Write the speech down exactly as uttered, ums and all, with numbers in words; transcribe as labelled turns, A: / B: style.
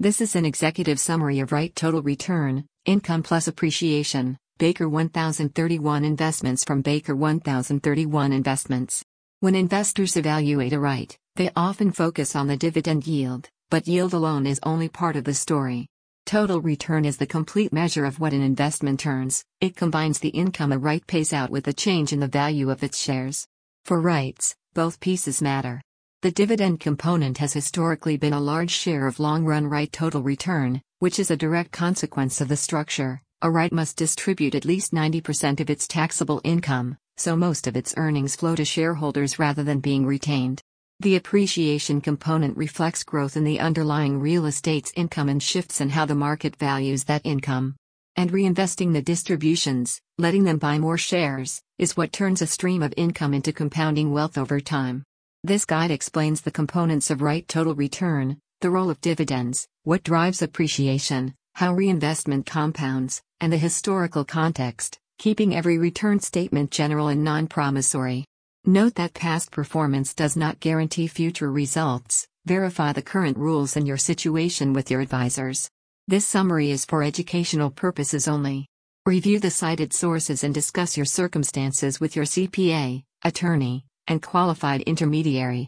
A: This is an executive summary of Right Total Return, Income Plus Appreciation, Baker one thousand thirty-one Investments from Baker one thousand thirty-one Investments. When investors evaluate a REIT, they often focus on the dividend yield, but yield alone is only part of the story. Total return is the complete measure of what an investment earns. It combines the income a REIT pays out with the change in the value of its shares. For REITs, both pieces matter. The dividend component has historically been a large share of long-run REIT total return, which is a direct consequence of the structure. A REIT must distribute at least ninety percent of its taxable income, so most of its earnings flow to shareholders rather than being retained. The appreciation component reflects growth in the underlying real estate's income and shifts in how the market values that income. And reinvesting the distributions, letting them buy more shares, is what turns a stream of income into compounding wealth over time. This guide explains the components of REIT total return, the role of dividends, what drives appreciation, how reinvestment compounds, and the historical context, keeping every return statement general and non-promissory. Note that past performance does not guarantee future results. Verify the current rules and your situation with your advisors. This summary is for educational purposes only. Review the cited sources and discuss your circumstances with your C P A, attorney, and qualified intermediary.